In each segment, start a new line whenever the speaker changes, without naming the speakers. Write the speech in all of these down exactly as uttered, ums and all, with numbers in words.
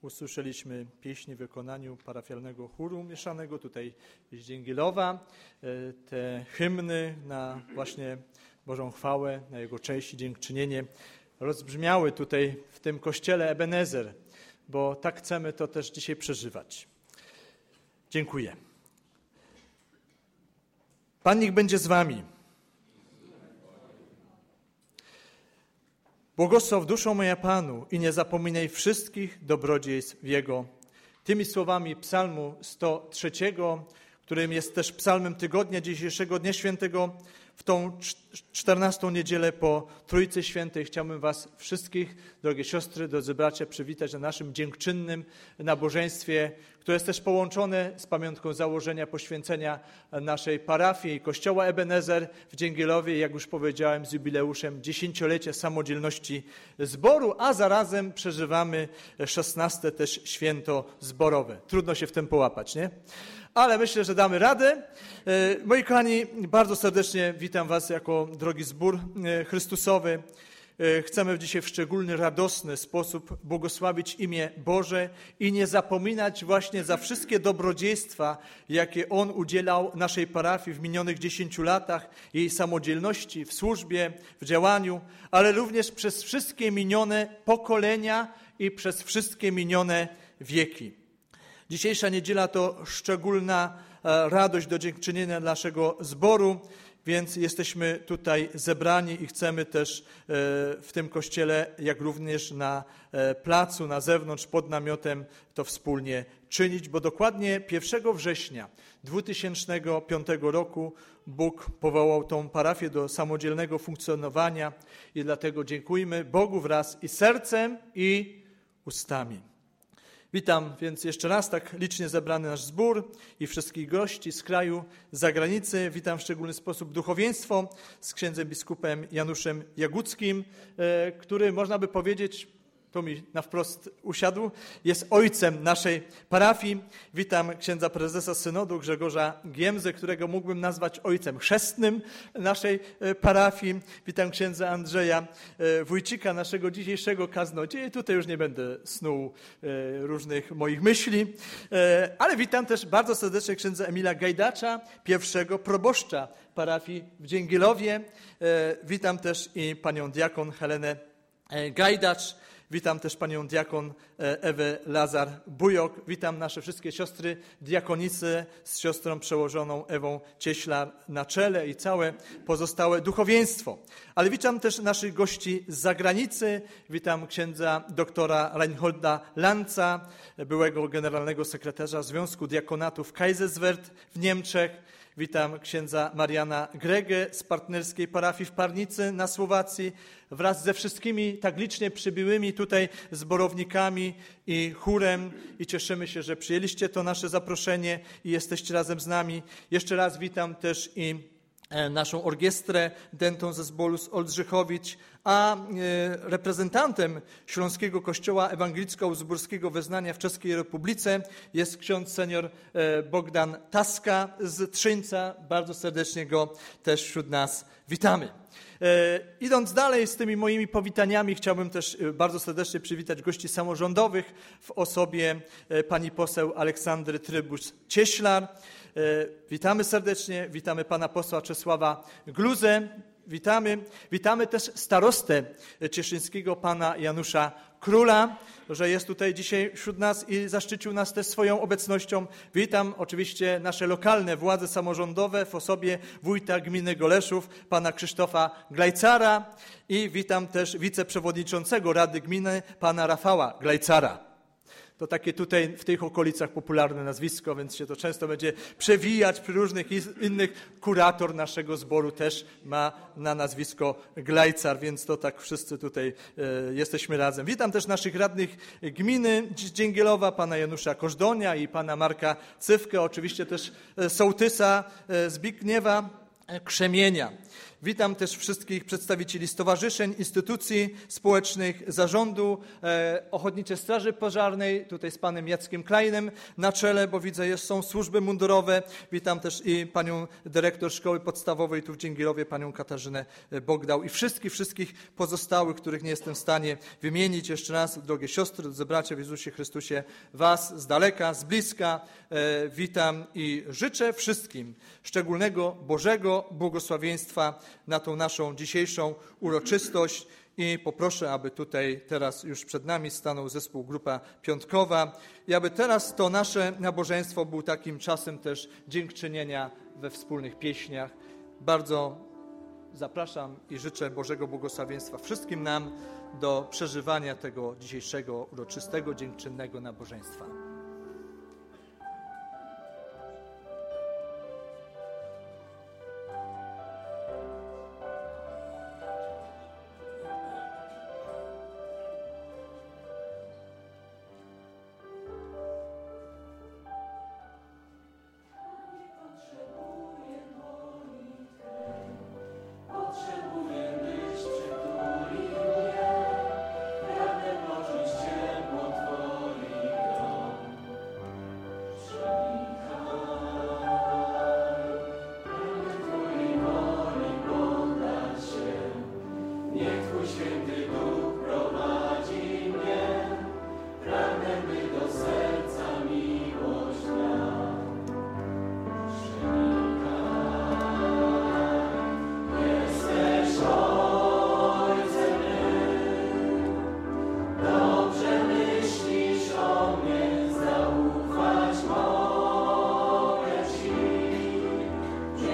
Usłyszeliśmy pieśń w wykonaniu parafialnego chóru mieszanego tutaj z Dzięgielowa. Te hymny na właśnie Bożą chwałę, na Jego cześć i dziękczynienie rozbrzmiały tutaj w tym kościele Ebenezer, bo tak chcemy to też dzisiaj przeżywać. Dziękuję. Pan niech będzie z wami. Błogosław duszą moja Panu i nie zapominaj wszystkich dobrodziejstw Jego. Tymi słowami psalmu sto trzy, którym jest też psalmem tygodnia dzisiejszego Dnia Świętego, w tą czternastą niedzielę po Trójcy Świętej chciałbym was wszystkich, drogie siostry, drodzy bracia, przywitać na naszym dziękczynnym nabożeństwie, które jest też połączone z pamiątką założenia, poświęcenia naszej parafii i kościoła Ebenezer w Dzięgielowie, jak już powiedziałem, z jubileuszem dziesięciolecia samodzielności zboru, a zarazem przeżywamy szesnaste też święto zborowe. Trudno się w tym połapać, nie? Ale myślę, że damy radę. Moi kochani, bardzo serdecznie witam was jako drogi zbór Chrystusowy. Chcemy dzisiaj w szczególny, radosny sposób błogosławić imię Boże i nie zapominać właśnie za wszystkie dobrodziejstwa, jakie On udzielał naszej parafii w minionych dziesięciu latach, jej samodzielności, w służbie, w działaniu, ale również przez wszystkie minione pokolenia i przez wszystkie minione wieki. Dzisiejsza niedziela to szczególna radość do dziękczynienia naszego zboru, więc jesteśmy tutaj zebrani i chcemy też w tym kościele, jak również na placu, na zewnątrz, pod namiotem to wspólnie czynić, bo dokładnie pierwszego września dwutysięcznego piątego roku Bóg powołał tą parafię do samodzielnego funkcjonowania i dlatego dziękujmy Bogu wraz i sercem, i ustami. Witam więc jeszcze raz tak licznie zebrany nasz zbór i wszystkich gości z kraju, z zagranicy. Witam w szczególny sposób duchowieństwo z księdzem biskupem Januszem Jaguckim, który, można by powiedzieć, tu mi na wprost usiadł, jest ojcem naszej parafii. Witam księdza prezesa synodu Grzegorza Giemzy, którego mógłbym nazwać ojcem chrzestnym naszej parafii. Witam księdza Andrzeja Wójcika, naszego dzisiejszego kaznodzieja. Tutaj już nie będę snuł różnych moich myśli, ale witam też bardzo serdecznie księdza Emila Gajdacza, pierwszego proboszcza parafii w Dzięgielowie. Witam też i panią diakon Helenę Gajdacz. Witam też panią diakon Ewę Lazar-Bujok. Witam nasze wszystkie siostry diakonice z siostrą przełożoną Ewą Cieślar na czele i całe pozostałe duchowieństwo. Ale witam też naszych gości z zagranicy. Witam księdza doktora Reinholda Lanza, byłego generalnego sekretarza Związku Diakonatów Kaiserswerth w Niemczech. Witam księdza Mariana Gregę z partnerskiej parafii w Parnicy na Słowacji wraz ze wszystkimi tak licznie przybyłymi tutaj zborownikami i chórem i cieszymy się, że przyjęliście to nasze zaproszenie i jesteście razem z nami. Jeszcze raz witam też i naszą orkiestrę dętą ze zboru z Oldrzychowic, a reprezentantem Śląskiego Kościoła Ewangelicko-Uzborskiego Wyznania w Czeskiej Republice jest ksiądz senior Bogdan Taska z Trzyńca. Bardzo serdecznie go też wśród nas witamy. Idąc dalej z tymi moimi powitaniami, chciałbym też bardzo serdecznie przywitać gości samorządowych w osobie pani poseł Aleksandry Trybusz-Cieślar. Witamy serdecznie, witamy pana posła Czesława Gluzę, witamy. Witamy też starostę cieszyńskiego, pana Janusza Króla, że jest tutaj dzisiaj wśród nas i zaszczycił nas też swoją obecnością. Witam oczywiście nasze lokalne władze samorządowe w osobie wójta gminy Goleszów, pana Krzysztofa Glajcara i witam też wiceprzewodniczącego Rady Gminy, pana Rafała Glajcara. To takie tutaj w tych okolicach popularne nazwisko, więc się to często będzie przewijać przy różnych innych. Kurator naszego zboru też ma na nazwisko Glajcar, więc to tak wszyscy tutaj e, jesteśmy razem. Witam też naszych radnych gminy Dzięgielowa, pana Janusza Kożdonia i pana Marka Cywkę, oczywiście też sołtysa e, Zbigniewa Krzemienia. Witam też wszystkich przedstawicieli stowarzyszeń, instytucji społecznych, zarządu e, Ochotniczej Straży Pożarnej, tutaj z panem Jackiem Kleinem na czele, bo widzę, że są służby mundurowe. Witam też i panią dyrektor szkoły podstawowej tu w Dzięgirowie, panią Katarzynę Bogdał i wszystkich, wszystkich pozostałych, których nie jestem w stanie wymienić. Jeszcze raz, drogie siostry, drodzy bracia w Jezusie Chrystusie, was z daleka, z bliska e, witam i życzę wszystkim szczególnego Bożego błogosławieństwa na tą naszą dzisiejszą uroczystość i poproszę, aby tutaj teraz już przed nami stanął zespół Grupa Piątkowa i aby teraz to nasze nabożeństwo był takim czasem też dziękczynienia we wspólnych pieśniach. Bardzo zapraszam i życzę Bożego błogosławieństwa wszystkim nam do przeżywania tego dzisiejszego uroczystego, dziękczynnego nabożeństwa.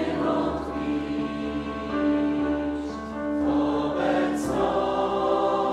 Obecność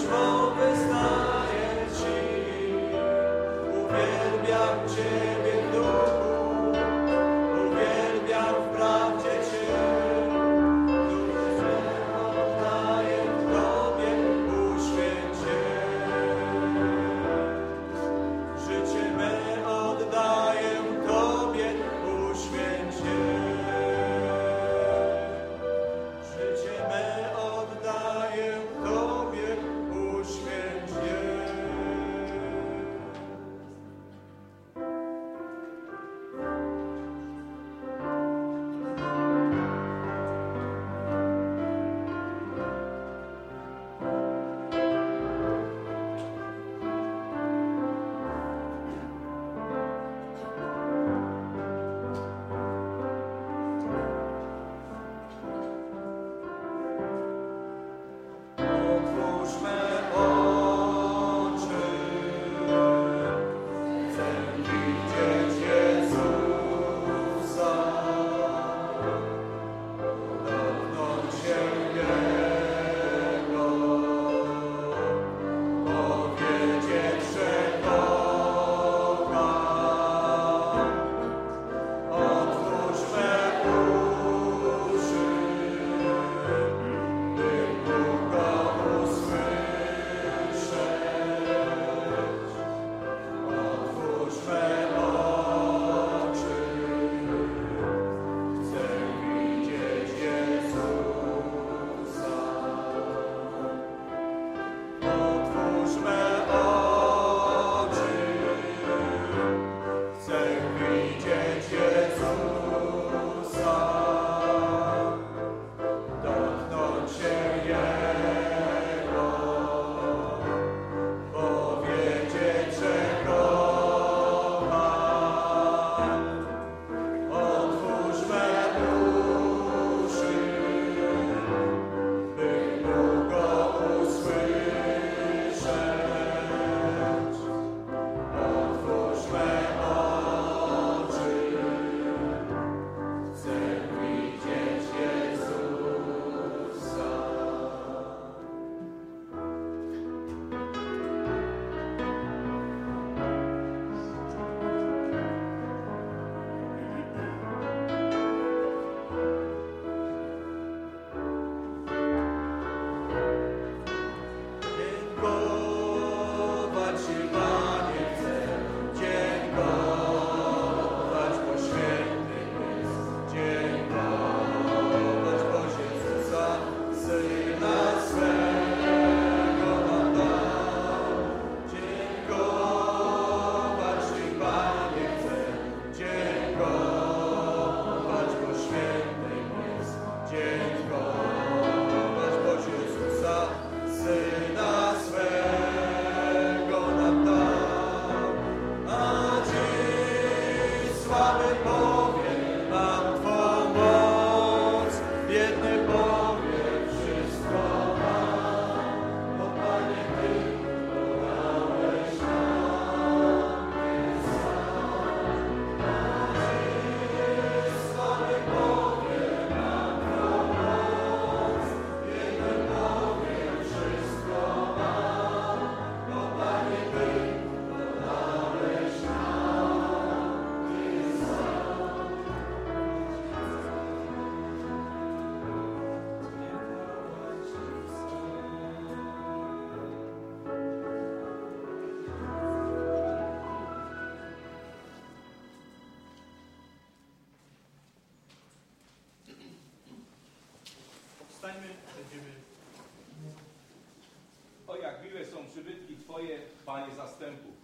O jak miłe są przybytki Twoje, Panie zastępów.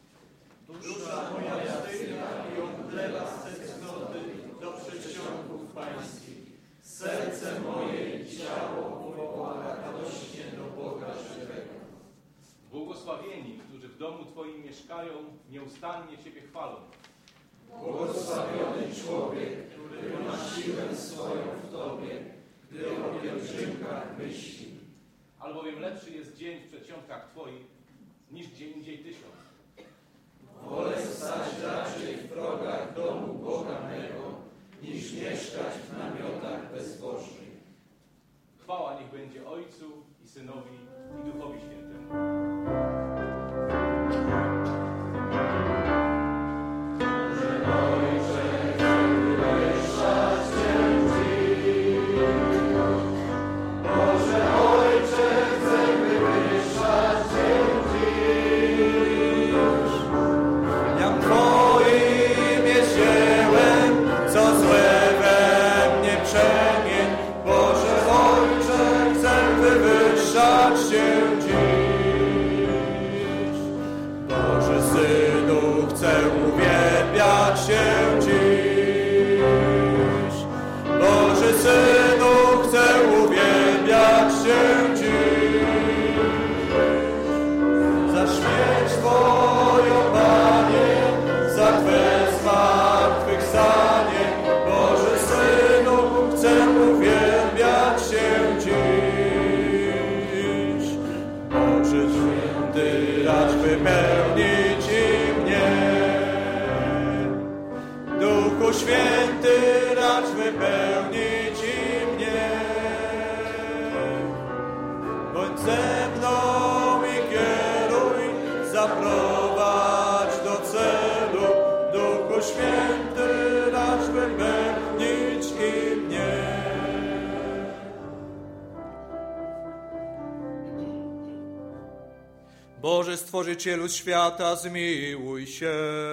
Dusza moja wstyga i omdlewa z tęsknoty do przedsionków pańskich. Serce moje i ciało woła radośnie do Boga żywego.
Błogosławieni, którzy w domu Twoim mieszkają, nieustannie Ciebie chwalą.
Błogosławiony człowiek, który ma siłę swoją w Tobie, gdy o pielgrzymkach myśli.
Albowiem lepszy jest dzień w przedsionkach Twoich, niż gdzie indziej tysiąc.
Wolę stać raczej w progach domu Boga mego, niż mieszkać w namiotach bezbożnych.
Chwała niech będzie Ojcu i Synowi i Duchowi Świętemu.
ze mną i kieruj, zaprowadź do celu, Duchu Święty, racz wypełnić i mnie. Boże Stworzycielu świata, zmiłuj się.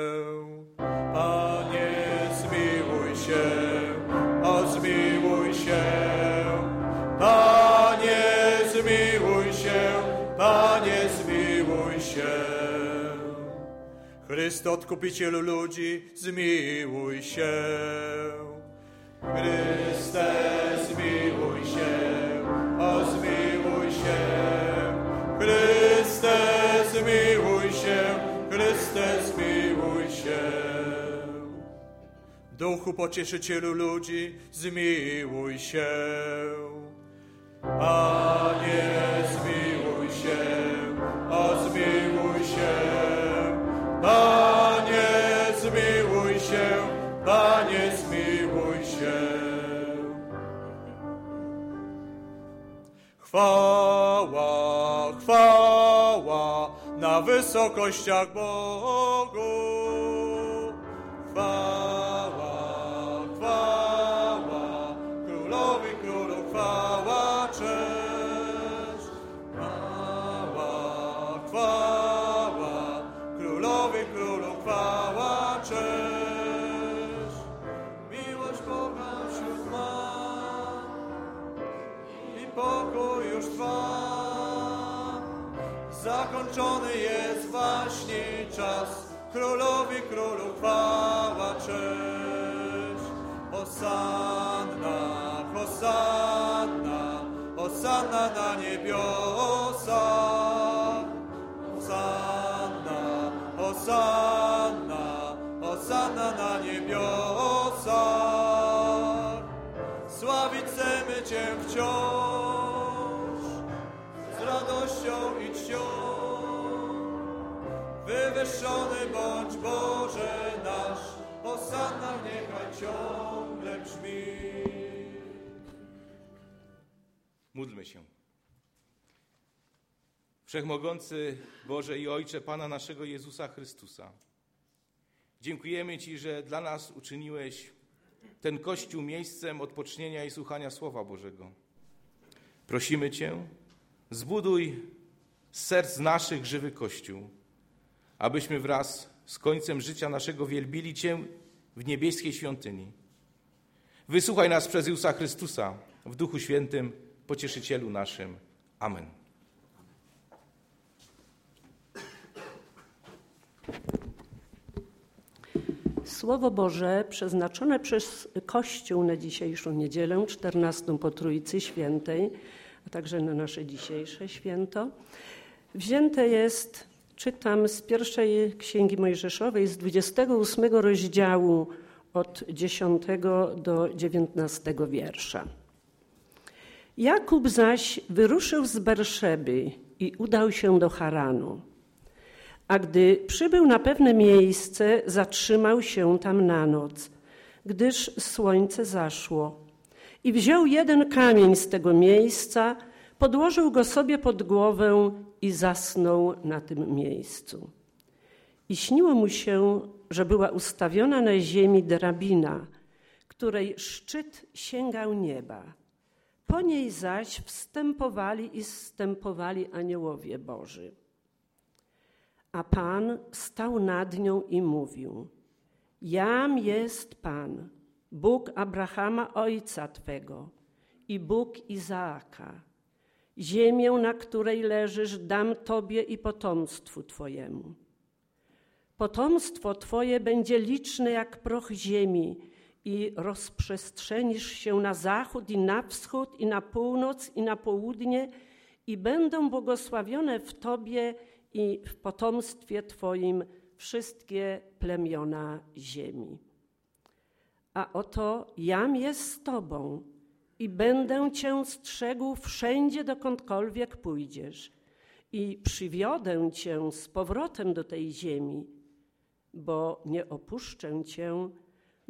Panie, zmiłuj się, o zmiłuj się. Panie, zmiłuj się, Panie, zmiłuj się. Chryste, Odkupicielu ludzi, zmiłuj się. Chryste, zmiłuj się, o zmiłuj się. Chryste, zmiłuj się, Chryste, zmiłuj się. Duchu Pocieszycielu ludzi, zmiłuj się. Panie, zmiłuj się, o zmiłuj się. Panie, zmiłuj się, Panie, zmiłuj się. Chwała, chwała na wysokościach Bogu. Chwała, chwała Królowi Królów, chwała, cześć. Chwała, chwała Królowi Królów, chwała, cześć. Miłość Boga wśród nas i pokój już trwa. Zakończony jest właśnie czas, Królowi Królów chwała, cześć. Hosanna, hosanna, hosanna na niebiosach. Hosanna, hosanna, hosanna na niebiosach. Sławić chcemy Cię wciąż, z radością i czcią. Wywyższony bądź Boże nasz, hosanna niechaj ciągle brzmi.
Módlmy się. Wszechmogący Boże i Ojcze Pana naszego Jezusa Chrystusa, dziękujemy Ci, że dla nas uczyniłeś ten Kościół miejscem odpocznienia i słuchania Słowa Bożego. Prosimy Cię, zbuduj z serc naszych żywy Kościół, abyśmy wraz z końcem życia naszego wielbili Cię w niebieskiej świątyni. Wysłuchaj nas przez Jezusa Chrystusa w Duchu Świętym, Pocieszycielu naszym. Amen.
Słowo Boże przeznaczone przez Kościół na dzisiejszą niedzielę, czternastą po Trójcy Świętej, a także na nasze dzisiejsze święto, wzięte jest, czytam z pierwszej Księgi Mojżeszowej, z dwudziestego ósmego rozdziału od dziesiątego do dziewiętnastego wiersza. Jakub zaś wyruszył z Berszeby i udał się do Haranu. A gdy przybył na pewne miejsce, zatrzymał się tam na noc, gdyż słońce zaszło. I wziął jeden kamień z tego miejsca, podłożył go sobie pod głowę i zasnął na tym miejscu. I śniło mu się, że była ustawiona na ziemi drabina, której szczyt sięgał nieba. Po niej zaś wstępowali i zstępowali aniołowie Boży. A Pan stał nad nią i mówił: Jam jest Pan, Bóg Abrahama, ojca Twego, i Bóg Izaaka. Ziemię, na której leżysz, dam Tobie i potomstwu Twojemu. Potomstwo Twoje będzie liczne jak proch ziemi i rozprzestrzenisz się na zachód i na wschód i na północ i na południe i będą błogosławione w Tobie i w potomstwie Twoim wszystkie plemiona ziemi. A oto jam jest z Tobą i będę Cię strzegł wszędzie, dokądkolwiek pójdziesz i przywiodę Cię z powrotem do tej ziemi, bo nie opuszczę Cię,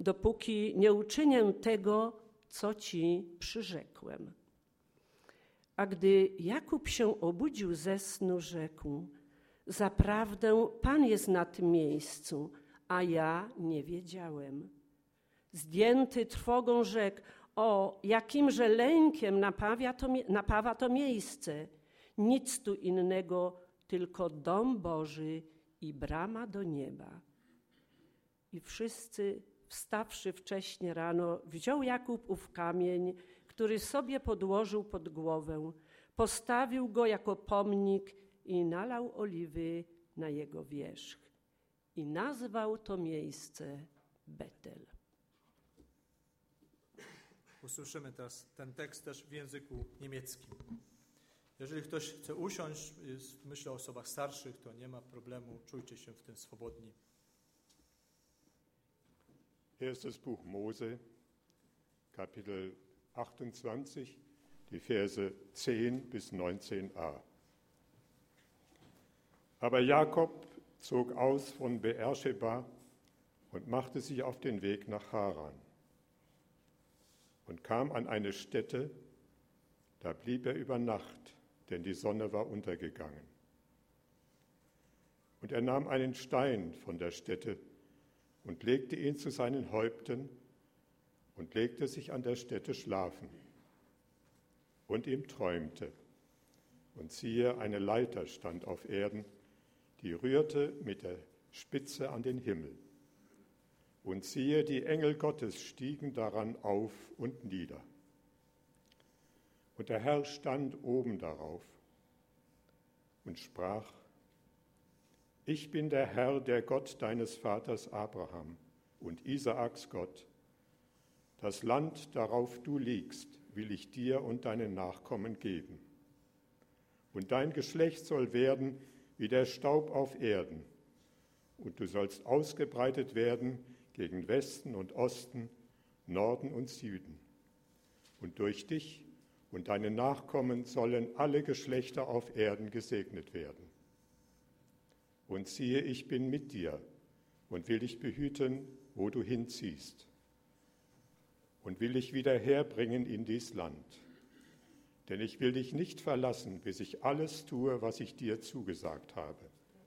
dopóki nie uczynię tego, co Ci przyrzekłem. A gdy Jakub się obudził ze snu, rzekł: zaprawdę Pan jest na tym miejscu, a ja nie wiedziałem. Zdjęty trwogą rzekł: o, jakimże lękiem napawia to, napawa to miejsce. Nic tu innego, tylko dom Boży i brama do nieba. I wszyscy, wstawszy wcześnie rano, wziął Jakub ów kamień, który sobie podłożył pod głowę, postawił go jako pomnik i nalał oliwy na jego wierzch. I nazwał to miejsce Betel.
Usłyszymy teraz ten tekst też w języku niemieckim. Jeżeli ktoś chce usiąść, jest, myślę o osobach starszych, to nie ma problemu, czujcie się w tym swobodni.
Erstes Buch Mose, Kapitel achtundzwanzig, die Verse zehn bis neunzehn a. Aber Jakob zog aus von Beersheba und machte sich auf den Weg nach Haran und kam an eine Stätte, da blieb er über Nacht, denn die Sonne war untergegangen. Und er nahm einen Stein von der Stätte und legte ihn zu seinen Häupten und legte sich an der Stätte schlafen. Und ihm träumte. Und siehe, eine Leiter stand auf Erden, die rührte mit der Spitze an den Himmel. Und siehe, die Engel Gottes stiegen daran auf und nieder. Und der Herr stand oben darauf und sprach: Ich bin der Herr, der Gott deines Vaters Abraham und Isaaks Gott. Das Land, darauf du liegst, will ich dir und deinen Nachkommen geben. Und dein Geschlecht soll werden wie der Staub auf Erden. Und du sollst ausgebreitet werden gegen Westen und Osten, Norden und Süden. Und durch dich und deine Nachkommen sollen alle Geschlechter auf Erden gesegnet werden. Und siehe, ich bin mit dir und will dich behüten, wo du hinziehst. Und will dich wieder herbringen in dies Land. Denn ich will dich nicht verlassen, bis ich alles tue, was ich dir zugesagt habe.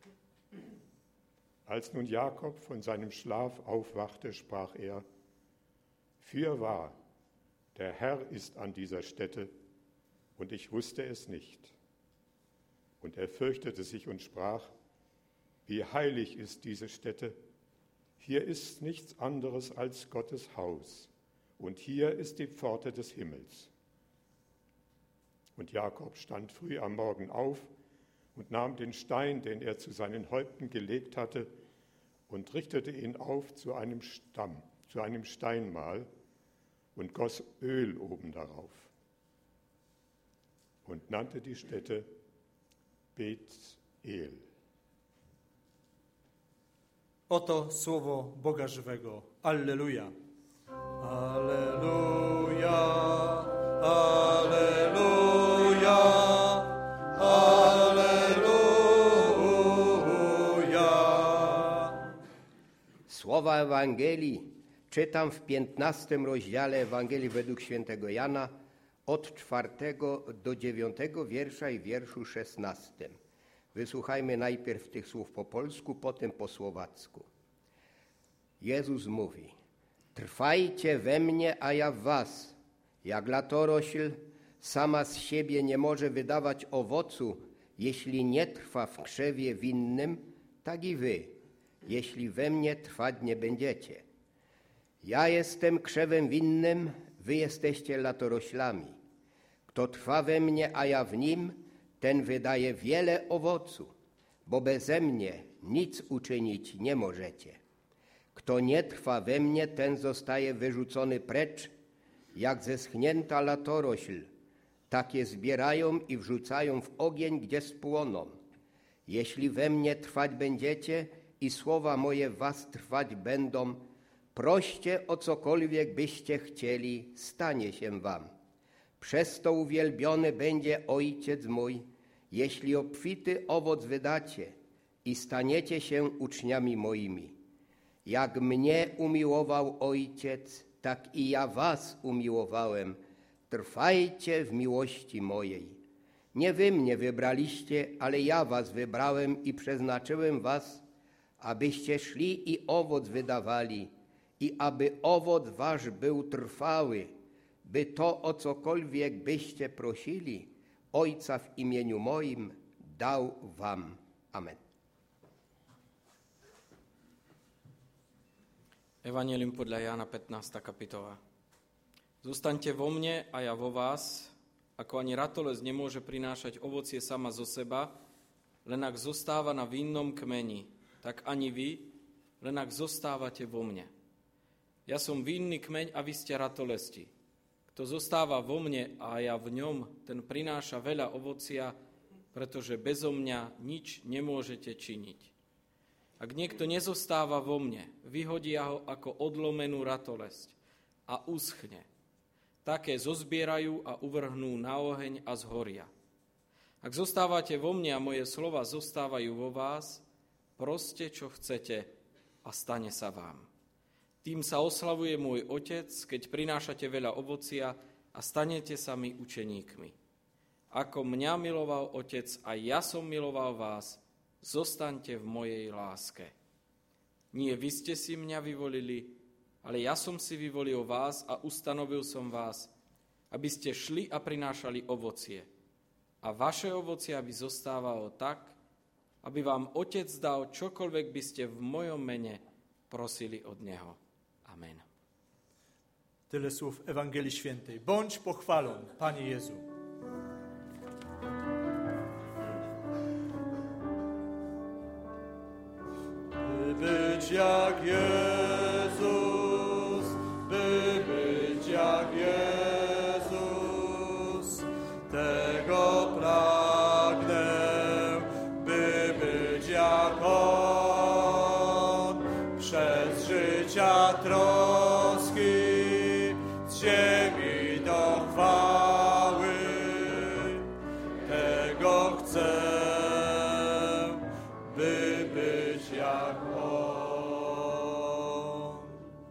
Als nun Jakob von seinem Schlaf aufwachte, sprach er: Fürwahr, der Herr ist an dieser Stätte, und ich wusste es nicht. Und er fürchtete sich und sprach: Wie heilig ist diese Stätte! Hier ist nichts anderes als Gottes Haus, und hier ist die Pforte des Himmels. Und Jakob stand früh am Morgen auf und nahm den Stein, den er zu seinen Häupten gelegt hatte, und richtete ihn auf zu einem Stamm, zu einem Steinmal und goss Öl oben darauf und nannte die Stätte Bet-El.
Oto słowo Boga żywego. Alleluja. Alleluja. Alleluja. Alleluja.
Słowa Ewangelii czytam w piętnastym rozdziale Ewangelii według świętego Jana od czwartego do dziewiątego wiersza i wierszu szesnastym. Wysłuchajmy najpierw tych słów po polsku, potem po słowacku. Jezus mówi: Trwajcie we mnie, a ja w was. Jak latorośl sama z siebie nie może wydawać owocu, jeśli nie trwa w krzewie winnym, tak i wy, jeśli we mnie trwać nie będziecie. Ja jestem krzewem winnym, wy jesteście latoroślami. Kto trwa we mnie, a ja w nim, ten wydaje wiele owocu, bo beze mnie nic uczynić nie możecie. Kto nie trwa we mnie, ten zostaje wyrzucony precz, jak zeschnięta latorośl. Takie zbierają i wrzucają w ogień, gdzie spłoną. Jeśli we mnie trwać będziecie i słowa moje w was trwać będą, proście o cokolwiek byście chcieli, stanie się wam. Przez to uwielbiony będzie Ojciec mój, jeśli obfity owoc wydacie i staniecie się uczniami moimi. Jak mnie umiłował Ojciec, tak i ja was umiłowałem. Trwajcie w miłości mojej. Nie wy mnie wybraliście, ale ja was wybrałem i przeznaczyłem was, abyście szli i owoc wydawali, i aby owoc wasz był trwały, by to, o cokolwiek byście prosili, Ojca w imieniu moim dał wam. Amen.
Evangelium podľa Jána pätnásta kapitola. Zostaňte vo mne a ja vo vás, ako ani ratolesť nemôže prinášať ovocie sama zo seba, len ak zostáva na vinnom kmeni, tak ani vy, len ak zostávate vo mne. Ja som vinný kmeň a vy ste ratolesti. Kto zostáva vo mne a ja v ňom, ten prináša veľa ovocia, pretože bezo mňa nič nemôžete činiť. Ak niekto nezostáva vo mne, vyhodia ho ako odlomenú ratolesť a uschne. Také zozbierajú a uvrhnú na oheň a zhoria. Ak zostávate vo mne a moje slova zostávajú vo vás, proste, čo chcete a stane sa vám. Tým sa oslavuje môj Otec, keď prinášate veľa ovocia a stanete sa mi učeníkmi. Ako mňa miloval Otec a ja som miloval vás, zostaňte v mojej láske. Nie vy ste si mňa vyvolili, ale ja som si vyvolil vás a ustanovil som vás, aby ste šli a prinášali ovocie. A vaše ovocie aby zostávalo tak, aby vám Otec dal čokoľvek by ste v mojom mene prosili od Neho. Amen.
Tyle słów Ewangelii Świętej. Bądź pochwalony, Panie Jezu. By być jak Jezus, by być jak Jezus, tego pragnę, by być jak On, przez życia troski, z ziemi do chwały, tego chcę, by być jak On.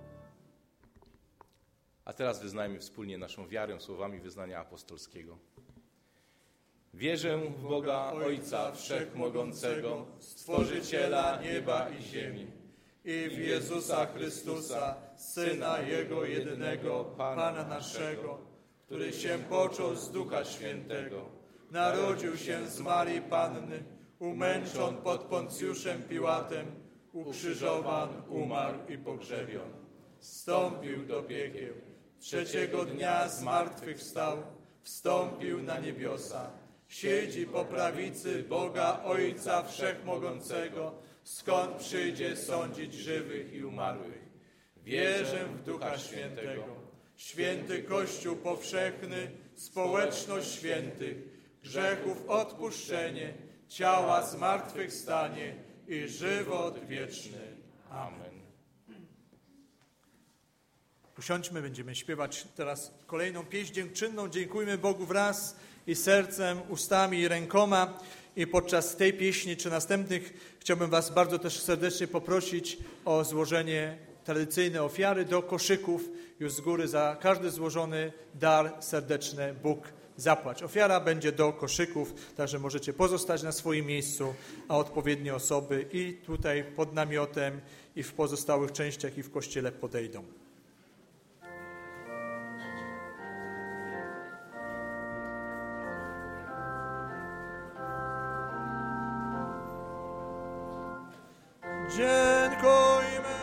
A teraz wyznajmy wspólnie naszą wiarę słowami wyznania apostolskiego. Wierzę w Boga Ojca Wszechmogącego, Stworzyciela nieba i ziemi,
I w Jezusa Chrystusa, Syna Jego jedynego, Pana naszego, który się począł z Ducha Świętego, narodził się z Marii Panny, umęczon pod Poncjuszem Piłatem, ukrzyżowan, umarł i pogrzebion. Wstąpił do piekieł, trzeciego dnia zmartwychwstał, wstąpił na niebiosa, siedzi po prawicy Boga Ojca Wszechmogącego, skąd przyjdzie sądzić żywych i umarłych. Wierzę w Ducha Świętego, święty Kościół powszechny, społeczność świętych, grzechów odpuszczenie, ciała zmartwychwstanie i żywot wieczny. Amen. Usiądźmy, będziemy śpiewać teraz kolejną pieśń dziękczynną. Dziękujmy Bogu wraz i sercem, ustami i rękoma. I podczas tej pieśni czy następnych chciałbym was bardzo też serdecznie poprosić o złożenie tradycyjnej ofiary do koszyków. Już z góry za każdy złożony dar serdeczny Bóg zapłać. Ofiara będzie do koszyków, także możecie pozostać na swoim miejscu, a odpowiednie osoby i tutaj pod namiotem, i w pozostałych częściach, i w kościele podejdą. Dziękujmy.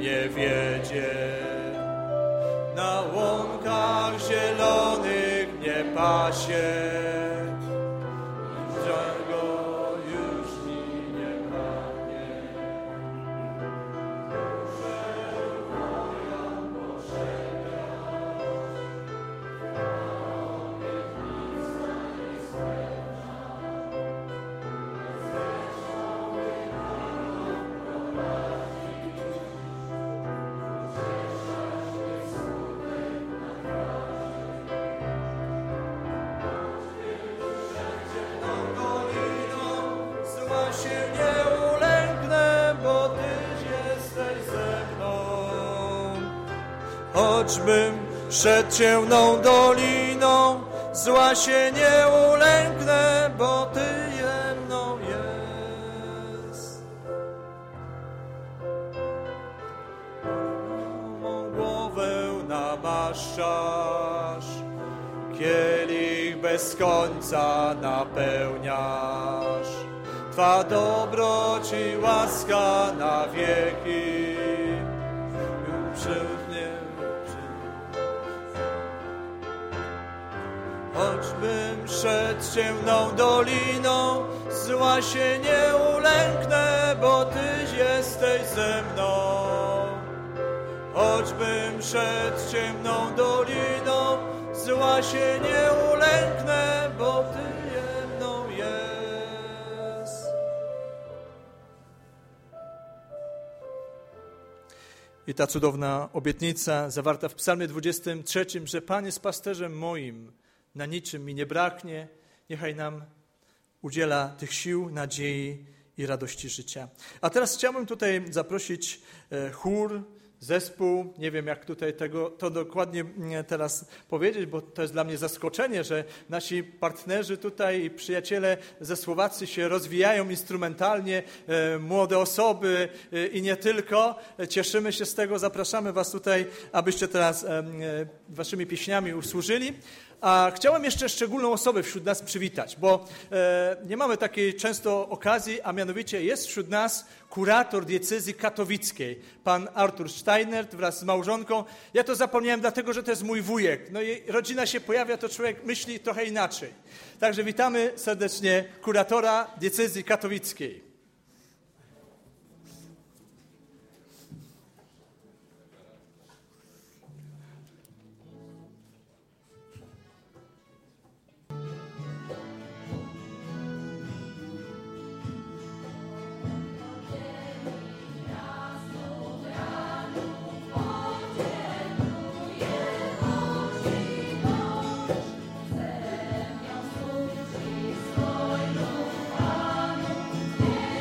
mnie wiedzie. Na łąkach zielonych mnie pasie, czego już mi nie pragnie. Duszę moja pożegna, obietnica jest pewna. Choćbym szedł ciemną doliną, zła się nie ulęknę, bo Ty je mną jest. Mą głowę namaszczasz, kielich bez końca napełniasz. Twa dobroć i łaska na wieki przy mnie. Choćbym szedł ciemną doliną, zła się nie ulęknę, bo Tyś jesteś ze mną. Choćbym szedł ciemną doliną, zła się nie ulęknę, bo Ty je mną jest. I ta cudowna obietnica zawarta w Psalmie dwudziestym trzecim, że Pan jest pasterzem moim, na niczym mi nie braknie, niechaj nam udziela tych sił, nadziei i radości życia. A teraz chciałbym tutaj zaprosić chór, zespół, nie wiem jak tutaj tego, to dokładnie teraz powiedzieć, bo to jest dla mnie zaskoczenie, że nasi partnerzy tutaj i przyjaciele ze Słowacji się rozwijają instrumentalnie, młode osoby i nie tylko. Cieszymy się z tego, zapraszamy Was tutaj, abyście teraz Waszymi pieśniami usłużyli. A chciałem jeszcze szczególną osobę wśród nas przywitać, bo e, nie mamy takiej często okazji, a mianowicie jest wśród nas kurator diecezji katowickiej, pan Artur Steinert wraz z małżonką. Ja to zapomniałem dlatego, że to jest mój wujek. No i rodzina się pojawia, to człowiek myśli trochę inaczej. Także witamy serdecznie kuratora diecezji katowickiej.
Yeah.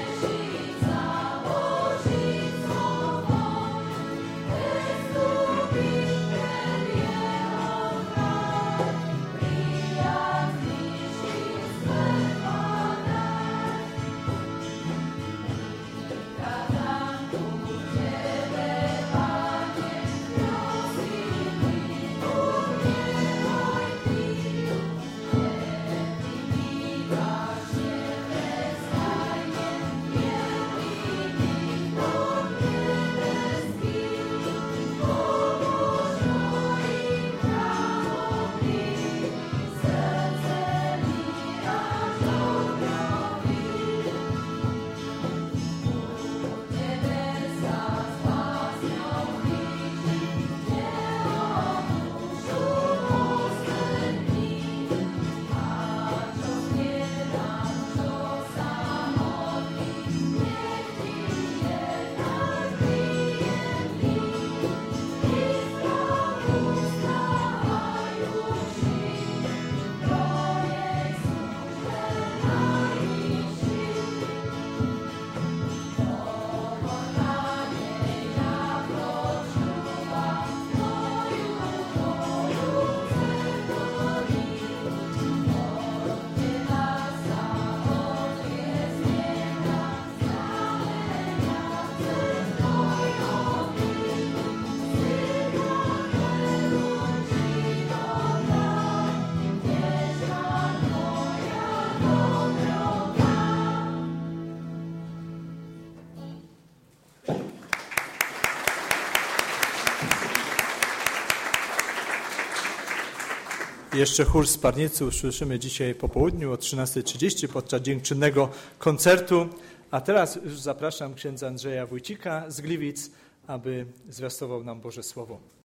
Jeszcze chór z Parnicy usłyszymy dzisiaj po południu o trzynastej trzydzieści podczas dziękczynnego koncertu. A teraz już zapraszam księdza Andrzeja Wójcika z Gliwic, aby zwiastował nam Boże Słowo.